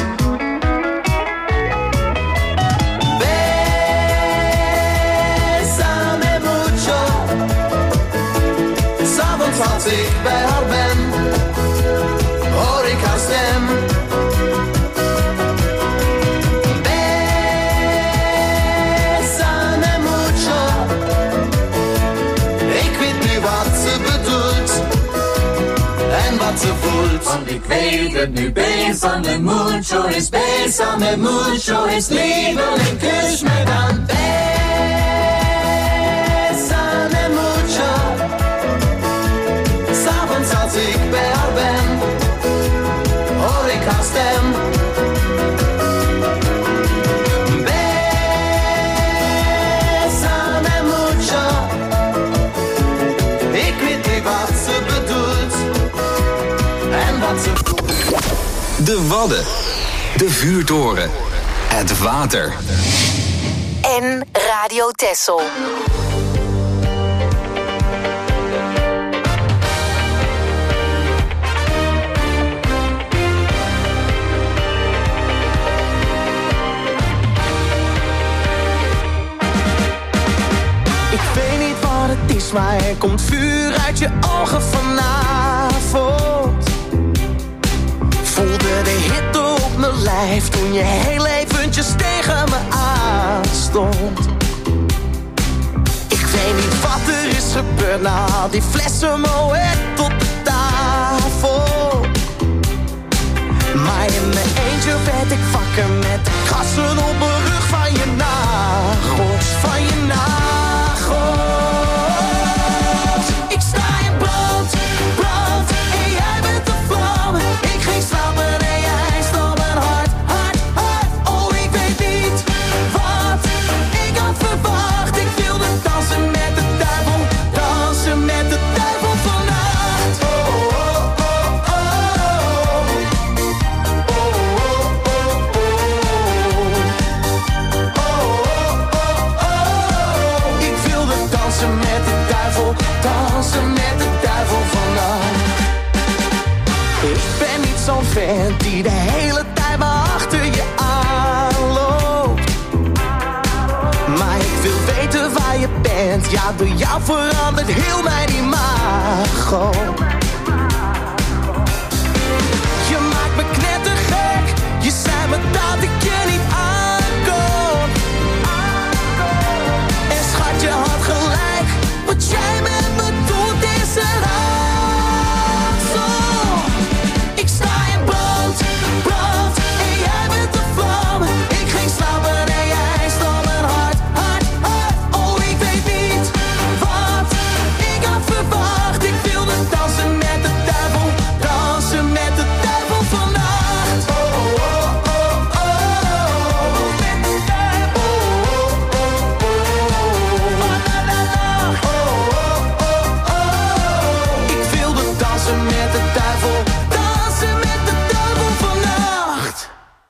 Bésame mucho. 'S avonds als ik bij haar ben, hoor ik haar stem. Bésame mucho. Ik weet nu wat ze bedoelt en wat ze voelt. Want ik weet het nu. Bésame mucho is bésame mucho is liefde en kus me dan. Bésame mucho. 'S avonds als ik bij haar ben, hoor ik haar stem. Bésame mucho. Ik weet niet wat ze bedoelt en wat ze voelt. De Wadden, de vuurtoren, het water. En Radio Texel. Ik weet niet wat het is, maar er komt vuur uit je ogen vanavond. Voelde de hitte op mijn lijf toen je heel eventjes tegen me aanstond. Ik weet niet wat er is gebeurd na al die flessen Moet op de tafel. Maar in mijn eentje werd ik wakker met de krassen op mijn rug van je nagels, van je nagels. Ik sta in brand, brand en jij bent de vlam. Ik ging slapen en jij stond mijn hart, hart, hart. Oh, ik weet niet wat ik had verwacht. Ik wilde dansen met de duivel, dansen met de duivel vannacht. Oh, oh, oh, oh. Oh, oh, oh, oh. Oh, oh, oh. Ik wilde dansen met de duivel, dansen met de duivel vannacht. Ik ben niet zo'n vent die de hele tijd maar achter je aanloopt. Maar ik wil weten waar je bent. Ja, door jou verandert heel mijn imago. Je maakt me knettergek. Je zei me dat ik je niet aankon. En schat, je had gelijk. Wat jij met me doet is een raadsel. Ik sta in brand, brand en jij bent de vlam. Ik ging slapen en jij stond mijn hart, hart, hart. Oh, ik weet niet wat ik had verwacht. Ik wilde dansen met de duivel, dansen met de duivel vannacht. Oh, oh, oh, oh, oh. Met de duivel. Oh, oh, oh, oh. Oh, la, la, la. Oh, oh, oh, oh. Ik wilde dansen met de duivel, dansen met de duivel vannacht.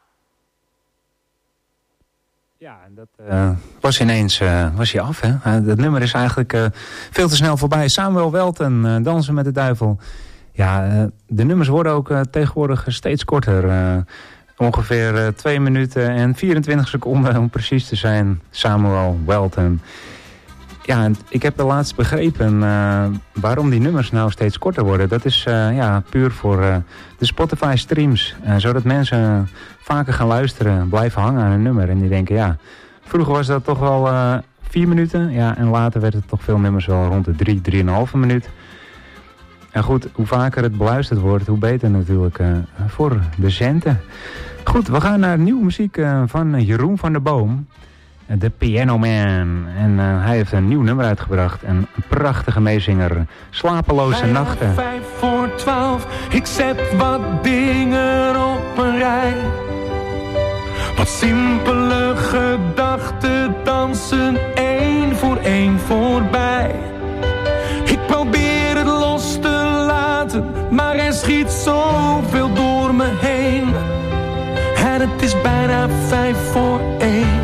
Ja, en dat uh, was ineens uh, was hij af. Hè? Uh, dat nummer is eigenlijk uh, veel te snel voorbij. Samuel Welten, uh, Dansen met de Duivel. Ja, uh, de nummers worden ook uh, tegenwoordig steeds korter. Uh, ongeveer uh, twee minuten en vierentwintig seconden om precies te zijn. Samuel Welten. ja, ik heb laatst begrepen uh, waarom die nummers nou steeds korter worden. Dat is uh, ja, puur voor uh, de Spotify streams. Uh, zodat mensen vaker gaan luisteren, blijven hangen aan een nummer. En die denken, ja, vroeger was dat toch wel uh, vier minuten. Ja, en later werd het toch veel nummers wel rond de drie, drieënhalve minuut. En goed, hoe vaker het beluisterd wordt, hoe beter natuurlijk uh, voor de centen. Goed, we gaan naar nieuwe muziek uh, van Jeroen van der Boom. De Piano Man. En uh, hij heeft een nieuw nummer uitgebracht. Een prachtige meezinger. Slapeloze Bijna nachten. Vijf voor twaalf. Ik zet wat dingen op een rij. Wat simpele gedachten dansen één voor één voorbij. Ik probeer het los te laten, maar er schiet zoveel door me heen. En het is bijna vijf voor één.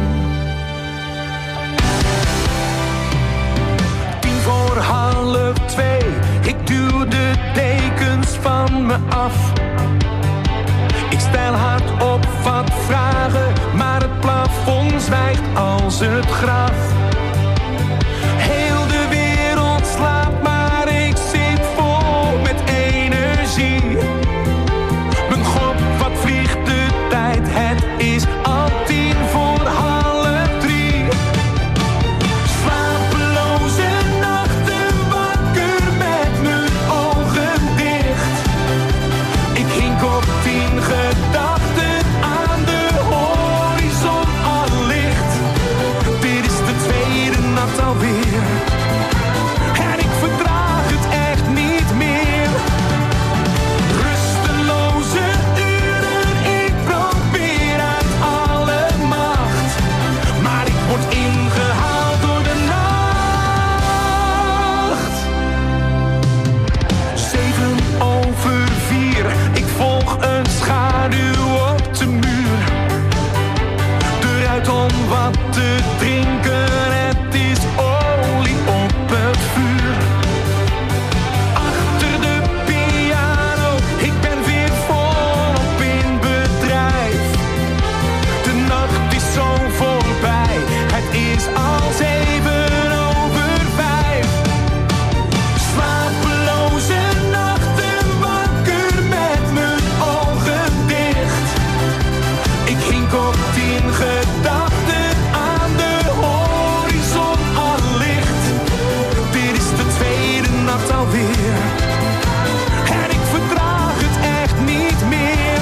Half twee, ik duw de dekens van me af. Ik stel hardop wat vragen, maar het plafond zwijgt als het graf. Heel de wereld slaapt, maar ik zit vol met energie. Mijn god, wat vliegt de tijd, het is al tien voor half drie. Slapeloze nachten, wakker met mijn ogen dicht. Ik hink op tien gedachten aan de horizon al licht. Dit is de tweede nacht alweer. En ik verdraag het echt niet meer. Rusteloze uren, ik probeer uit alle macht. Maar ik word ingehaald door de nacht. Zeven over vier, ik volg een schaduw op de muur. Eruit om wat te drinken, het is olie op het vuur. Achter de piano, ik ben weer volop in bedrijf. De nacht is zo voorbij, het is al zeven over vijf. Slapeloze nachten, wakker met mijn ogen dicht. Ik hink op tien gedachten aan de horizon al licht. Dit is de tweede nacht alweer. En ik verdraag het echt niet meer.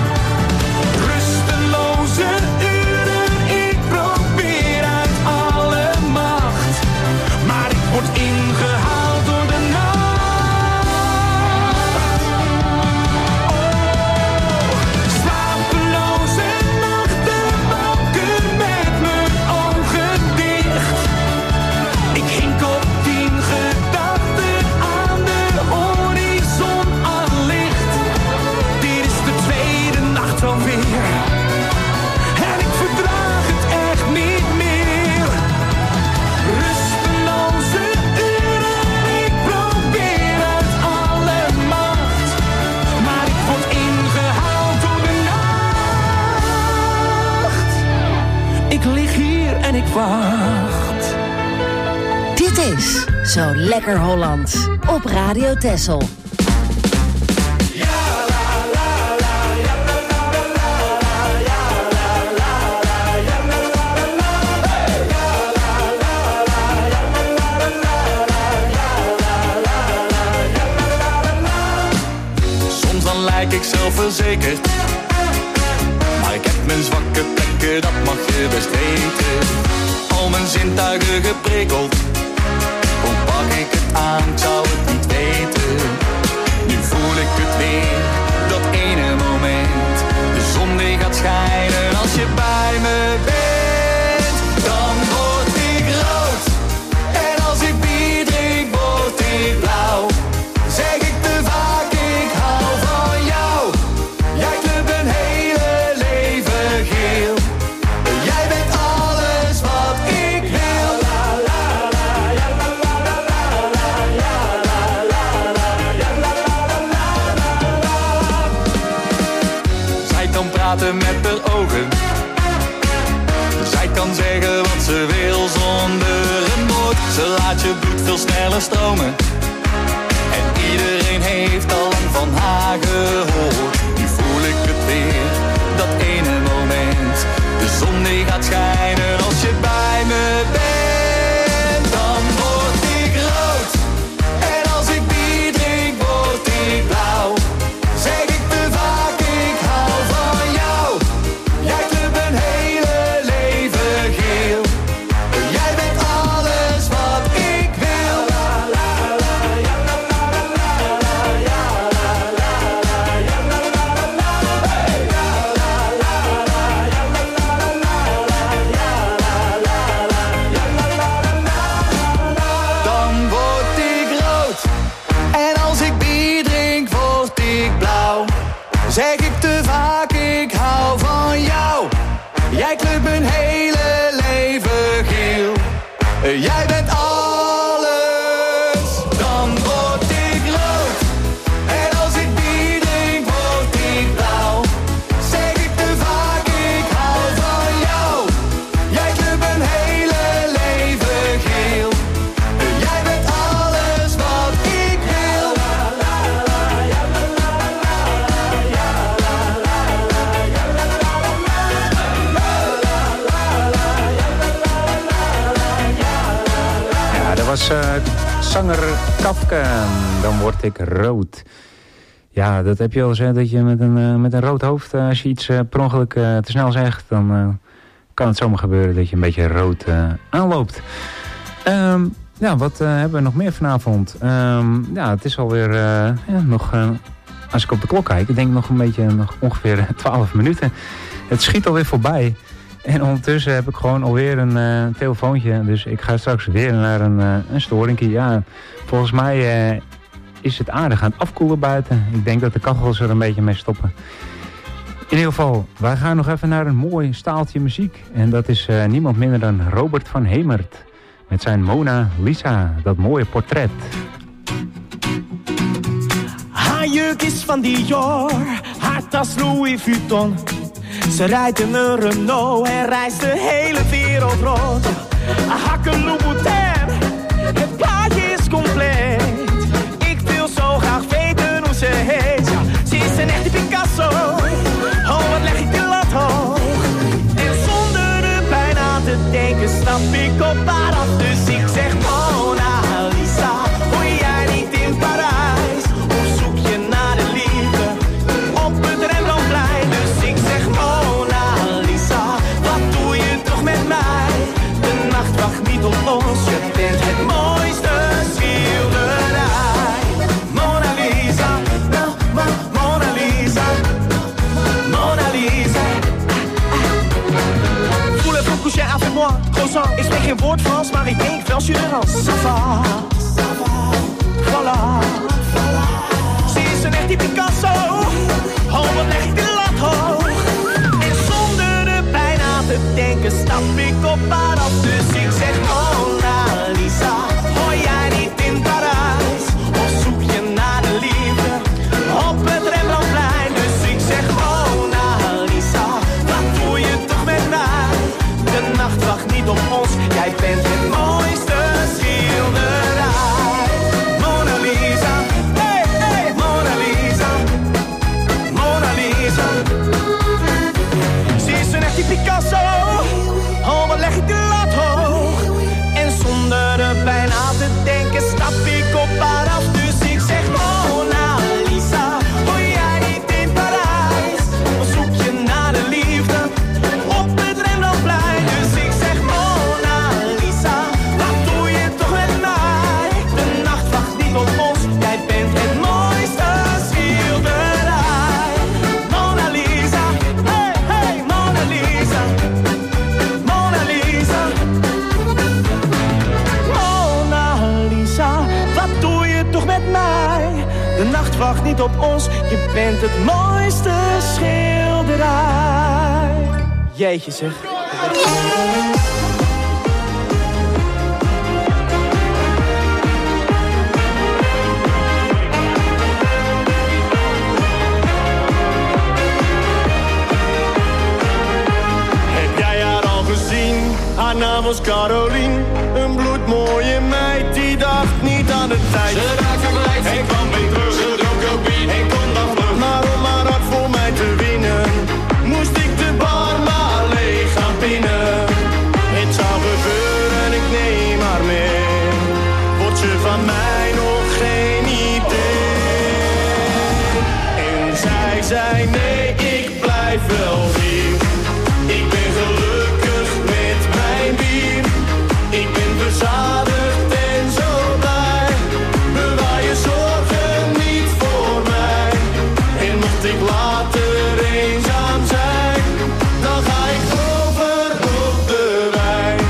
Rusteloze uren, ik probeer uit alle macht. Maar ik word ingehaald door de nacht. Oh, slapeloze nachten, wakker met mijn ogen dicht. Ik hink op tien gedachten aan de horizon al licht. Dit is de tweede nacht alweer. En ik verdraag het echt niet meer. Rusteloze uren, ik probeer uit alle macht. Maar ik word ingehaald door de nacht. Ik lig hier en ik wacht. Dit is Zo Lekker Holland op Radio Texel. Soms dan lijk ik zelfverzekerd, maar ik heb mijn zwakke plekken, dat mag je best weten. Al mijn zintuigen geprikkeld, hoe pak ik het aan, ik zou het niet weten. Nu voel ik het weer, dat ene moment. De zon die gaat schijnen als je bij me bent. Dan word ik rood, en als ik bier drink word ik blauw. Zeg ik te vaak, ik hou van jou. Jij kleurt mijn hele leven geel. Jij bent alles wat ik wil. Zij kan praten met haar ogen. Zij kan zeggen wat ze wil zonder een woord. Ze veel sneller stromen. En iedereen heeft al lang van haar gehoord. Nu voel ik het weer, dat ene moment. De zon die gaat schijnen als je bij me bent. Dan word ik rood. En als ik bier drink, word ik blauw. Zeg ik te vaak, ik hou van jou. Jij kleurt mijn hele leven geel. Jij bent alles wat ik wil. Dan word ik rood. En als ik bier drink, word ik blauw. Zeg ik te vaak, ik hou van jou. Jij kleurt mijn hele leven geel. Jij bent alles. Dan word ik rood. En als ik bier drink, word ik blauw. Zeg ik te vaak, ik hou van jou. Jij kleurt mijn hele leven geel. Jij bent alles wat ik wil. Ja, dat was uh, zanger Kafka. Dan word ik rood. Ja, dat heb je wel eens, hè, dat je met een, uh, met een rood hoofd, uh, als je iets uh, per ongeluk uh, te snel zegt, dan uh, kan het zomaar gebeuren dat je een beetje rood uh, aanloopt. Um, ja, wat uh, hebben we nog meer vanavond? Um, ja, het is alweer uh, ja, nog, uh, als ik op de klok kijk, ik denk nog een beetje, nog ongeveer twaalf minuten. Het schiet alweer voorbij. En ondertussen heb ik gewoon alweer een uh, telefoontje. Dus ik ga straks weer naar een, uh, een storingkie. Ja, volgens mij uh, is het aardig aan het afkoelen buiten. Ik denk dat de kachels er een beetje mee stoppen. In ieder geval, wij gaan nog even naar een mooi staaltje muziek. En dat is uh, niemand minder dan Robert van Hemert. Met zijn Mona Lisa, dat mooie portret. Haar jurk is van Dior, haar tas Louis Vuitton. Ze rijdt in een Renault en reist de hele wereld rond. Haar hakken Louboutin, het plaatje is compleet. Ik wil zo graag weten hoe ze heet. Ja, ze is een echte Picasso, oh wat leg ik de lat hoog. En zonder er bijna te denken stap ik op haar af. Dus ik zeg Mona Lisa, hoor jij niet in Parijs? Of zoek je naar de liefde op het Rembrandtplein? Dus ik zeg Mona Lisa, wat doe je toch met mij? De nacht wacht niet op ons, je bent het mooiste schilderij. Mona Lisa, nou, maar Mona Lisa, Mona Lisa. Voulez-vous coucher avec moi, croissant? Ik spreek geen woord Frans, maar ik denk wel Surinams. Ça va, voilà. Ze is een echte Picasso, oh wat leg ik de lat hoog. En zonder er bijna te denken stap ik op haar af. Dus ik zeg Mona Lisa, hoor jij niet in Parijs? Of zoek je naar de liefde op het Rembrandtplein? Dus ik zeg Mona Lisa, wat doe je toch met mij? De nacht wacht niet op ons, jij bent het mooiste schilderij. Mona Lisa, hey, hey, Mona Lisa, Mona Lisa. Ze is een echte Picasso, oh wat leg ik de lat hoog. En zonder er bijna te denken stap ik op haar af. Dus ik zeg Mona Lisa, hoor jij niet in Parijs? Of zoek je naar de liefde op het Rembrandtplein? Dus ik zeg Mona Lisa, wat doe je toch met mij? De nacht wacht niet op ons, jij bent het mooiste schilderij. Mona Lisa, hey, hey, Mona Lisa, Mona Lisa. Mona Lisa, wat doe je toch met mij? De nacht wacht niet op ons, je bent het mooiste schilderij. Jeetje zeg. Heb jij haar al gezien? Haar naam was Caroline, een bloedmooie meid die dacht tijd. Ze raakte blijd, hij kwam weer terug. Ze dronk ook bier, hij kon dan vlug. Maar om haar hart voor mij te winnen, moest ik de bar maar leeg gaan pinnen. Het zou gebeuren, ik neem haar mee. Wordt ze van mij nog geen idee? En zij zei nee, ik blijf wel hier. Ik ben gelukkig met mijn bier. Ik ben verzadigd en zo blij. Bewaar je zorgen niet voor mij. En mocht ik later eenzaam zijn, dan ga ik over op de wijn.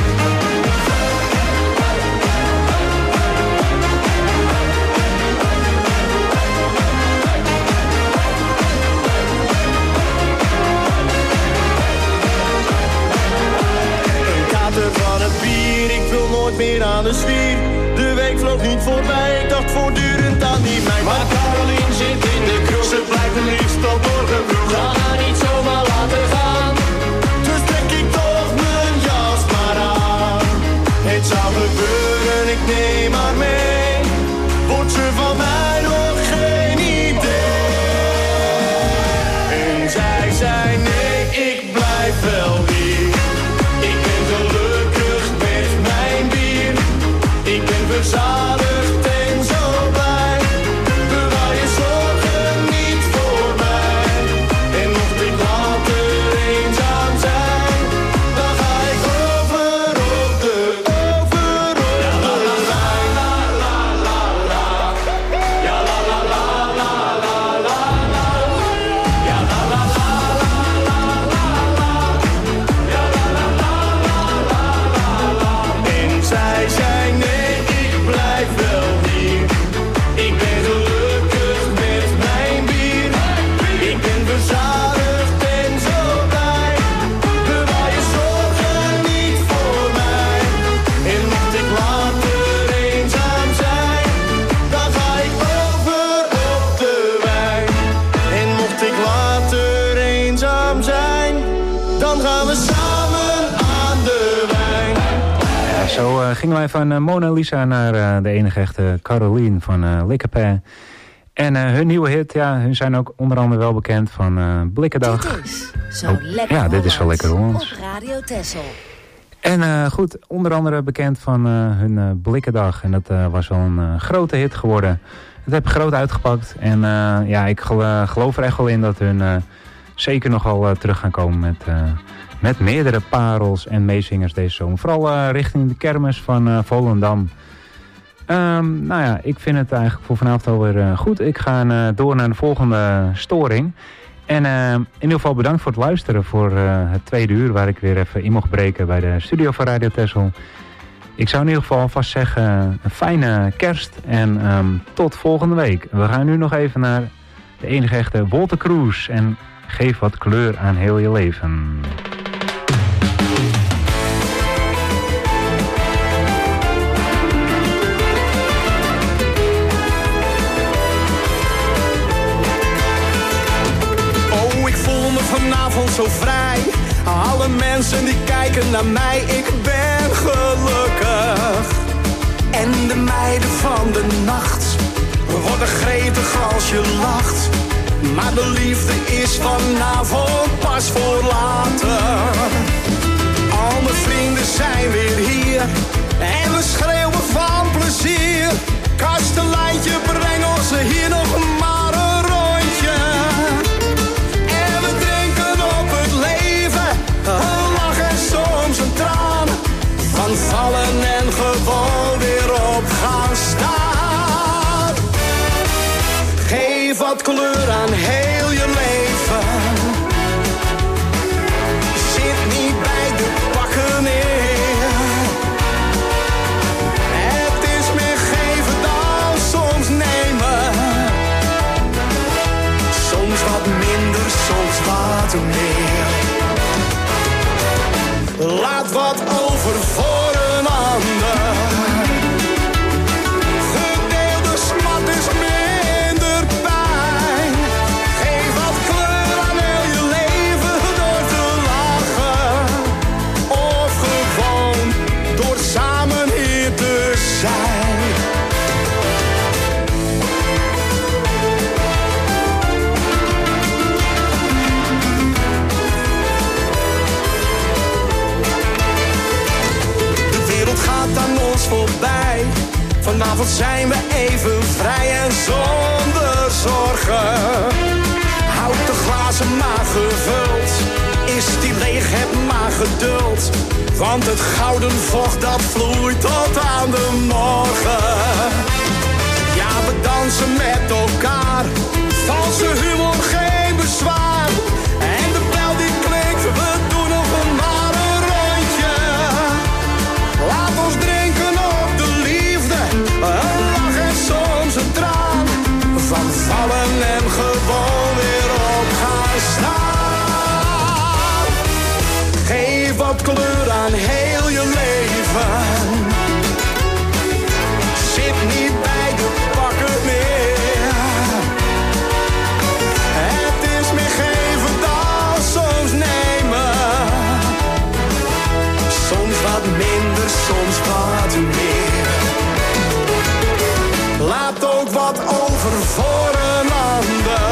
Een kater van het bier, ik wil nooit meer aan de zwier. De week vloog niet voorbij, ik dacht voortdurend aan die meid. Maar Caroline zit in de kroeg, ze blijft het liefst tot morgen vroeg. Ga haar niet zomaar laten gaan, dus trek ik toch mijn jas maar aan. Het zou gebeuren, ik neem haar mee. Wordt ze van mij nog geen idee? En zij zei nee, ik blijf wel hier. Ik ben gelukkig met mijn bier. Ik ben verzadigd en zo blij. Bewaar je zorgen niet voor mij. En mocht ik later eenzaam zijn, dan ga ik over op de, over op de wijn. Ja la la la la la la la. Ja la la la la la la la. Ja la la la la la la la. En zij zei nee, ik blijf wel hier. Ik ben gelukkig met mijn bier. Ik ben verzadigd en zo blij. Bewaar je zorgen niet voor mij. En mocht ik later eenzaam zijn, dan ga ik over op de wijn. En mocht ik later eenzaam zijn, dan gaan we samen aan de wijn. Ja, zo uh, gingen wij van uh, Mona Lisa naar uh, de enige echte Caroline van uh, Likkerpij. En uh, hun nieuwe hit, ja, hun zijn ook onder andere wel bekend van uh, Blikkendag. Dit is Zo Oh, Lekker ja, dit is Zo Lekker Hollands. op Radio Texel. En uh, goed, onder andere bekend van uh, hun uh, Blikkendag. En dat uh, was wel een uh, grote hit geworden. Het heeft groot uitgepakt. En uh, ja, ik gel uh, geloof er echt wel in dat hun uh, zeker nogal uh, terug gaan komen met, uh, met meerdere parels en meezingers deze zomer. Vooral uh, richting de kermis van uh, Volendam. Um, nou ja, ik vind het eigenlijk voor vanavond alweer uh, goed. Ik ga uh, door naar de volgende storing. En uh, in ieder geval bedankt voor het luisteren voor uh, het tweede uur waar ik weer even in mocht breken bij de studio van Radio Texel. Ik zou in ieder geval vast zeggen een fijne kerst en um, tot volgende week. We gaan nu nog even naar de enige echte Walter Cruz en geef wat kleur aan heel je leven. Vanavond zo vrij. Alle mensen die kijken naar mij, ik ben gelukkig. En de meiden van de nacht worden gretig als je lacht. Maar de liefde is vanavond pas voor later. Al mijn vrienden zijn weer hier en we schreeuwen van plezier. Kasteleintje, breng ons hier nog maar een rondje. Een lach en soms een traan. Van vallen en gewoon weer op gaan staan. Geef wat kleur aan heel je leven. Zit niet bij de pakken neer. Het is meer geven dan soms nemen. Soms wat minder, soms wat meer. Laat wat over voor een ander. Gedeelde smat is minder pijn. Geef wat kleur aan heel je leven door te lachen. Of gewoon door samen hier te zijn. geduld. Want het gouden vocht dat vloeit tot aan de morgen. Ja, we dansen met elkaar, valse humor geen bezwaar. En de bel die klinkt, we doen nog een maar een rondje. Laat ons drinken op de liefde, een lach en soms een traan. Van vallen en gewoon weer op gaan staan. Geef wat kleur aan heel je leven. Zit niet bij de pakken meer. Het is meer geven dan soms nemen. Soms wat minder, soms wat meer. Laat ook wat over voor een ander.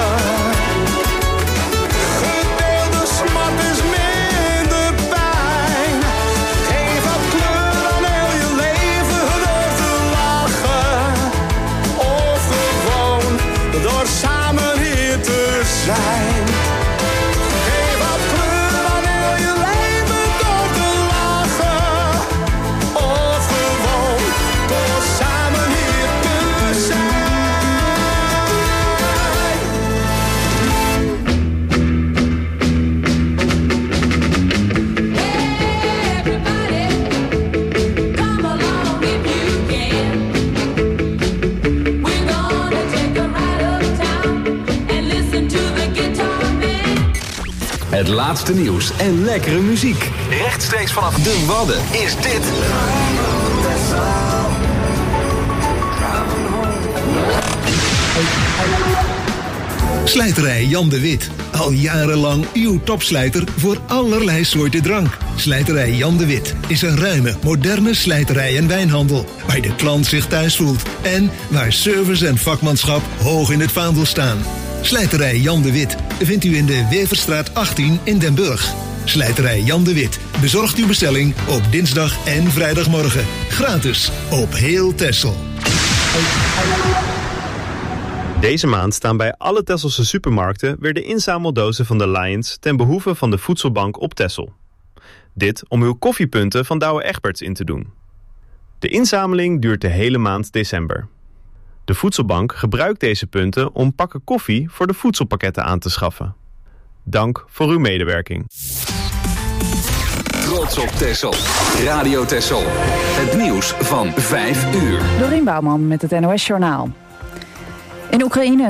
Gedeelde smart is minder pijn. Geef wat kleur aan heel je leven door te lachen. Of gewoon door samen hier te zijn. Geef wat kleur aan heel je leven door te lachen. Of gewoon door samen hier te zijn. Het laatste nieuws en lekkere muziek. Rechtstreeks vanaf de Wadden is dit. Slijterij Jan de Wit. Al jarenlang uw topslijter voor allerlei soorten drank. Slijterij Jan de Wit is een ruime, moderne slijterij en wijnhandel. Waar de klant zich thuis voelt. En waar service en vakmanschap hoog in het vaandel staan. Slijterij Jan de Wit vindt u in de Weverstraat achttien in Den Burg. Slijterij Jan de Wit bezorgt uw bestelling op dinsdag en vrijdagmorgen. Gratis op heel Texel. Deze maand staan bij alle Tesselse supermarkten weer de inzameldozen van de Lions ten behoeve van de voedselbank op Texel. Dit om uw koffiepunten van Douwe Egberts in te doen. De inzameling duurt de hele maand december. De voedselbank gebruikt deze punten om pakken koffie voor de voedselpakketten aan te schaffen. Dank voor uw medewerking. Trots op Texel. Radio Texel. Het nieuws van vijf uur. Dorien Bouwman met het N O S Journaal. In Oekraïne